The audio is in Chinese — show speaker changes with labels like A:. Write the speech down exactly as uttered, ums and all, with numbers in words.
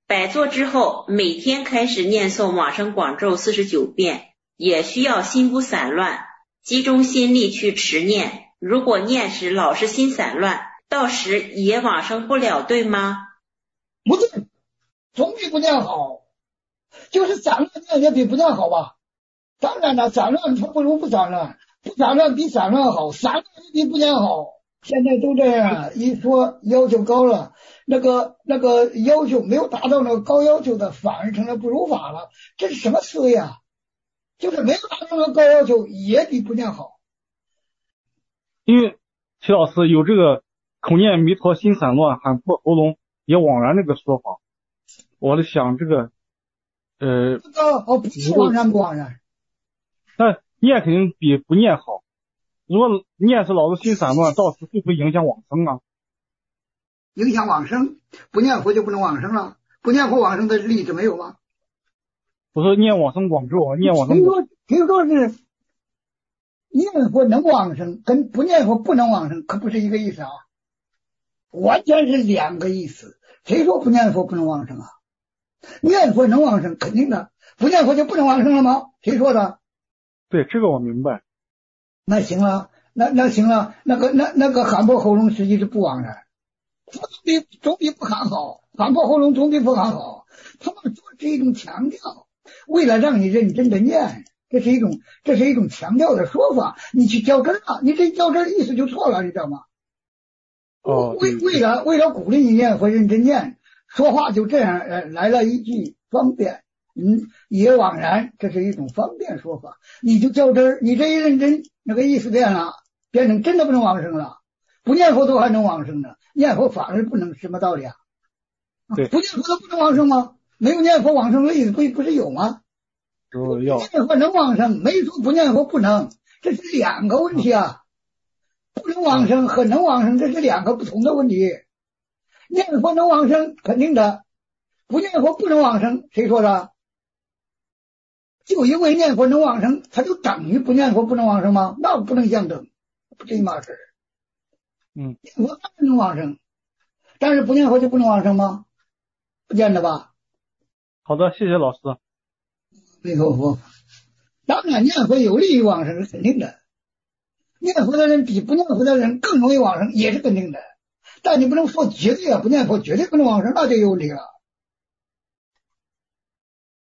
A: 摆坐之后，每天开始念诵往生广咒四十九遍，也需要心不散乱，集中心力去持念。如果念时老是心散乱，到时也往生不了，对吗？
B: 不对，总比不念好。就是散乱念也比不念好吧？当然了，散乱它不如不散乱，不散乱比散乱好，散乱也比不念好。现在都这样，一说要求高了，那个那个要求没有达到那个高要求的，反而成了不如法了。这是什么思维啊？就是没有达到那个高要求，也比不念好。
C: 因为齐老师有这个口念弥陀心散乱，喊破喉咙也枉然这个说法，我在想这个，呃，
B: 这个哦，不是枉然不枉然？
C: 但念肯定比不念好。如果念是老是心散乱，到时会不会影响往生啊？
B: 影响往生，不念佛就不能往生了？不念佛往生的例子没有吗？
C: 我说念往生广咒，念往生
B: 听说听说是念佛能往生，跟不念佛不能往生可不是一个意思啊，完全是两个意思。谁说不念佛不能往生啊？念佛能往生肯定的，不念佛就不能往生了吗？谁说的？
C: 对，这个我明白。
B: 那行了，那那行了，那个那那个喊破喉咙实际是不枉然，总比总比不喊好，喊破喉咙总比不喊好。他们说是一种强调，为了让你认真的念，这是一种这是一种强调的说法。你去较真了，你这较真意思就错了，你知道吗？
C: 哦，
B: 为为了为了鼓励你念和认真念，说话就这样呃来了一句方便。嗯，也枉然，这是一种方便说法。你就较真儿，你这一认真，那个意思变了，变成真的不能往生了。不念佛都还能往生呢，念佛反而不能，什么道理啊？
C: 对，
B: 不念佛都不能往生吗？没有念佛往生的例子不不是有吗？
C: 都要
B: 念佛能往生，没说不念佛不能，这是两个问题啊。不能往生和能往生这是两个不同的问题。念佛能往生肯定的，不念佛不能往生，谁说的？就因为念佛能往生，它就等于不念佛不能往生吗？那不能相等，不是一码事。
C: 嗯，
B: 念佛当然能往生，但是不念佛就不能往生吗？不见得吧。
C: 好的，谢谢老师。
B: 弥陀佛。当然念佛有利于往生是肯定的，念佛的人比不念佛的人更容易往生也是肯定的，但你不能说绝对啊，不念佛绝对不能往生，那就有理了。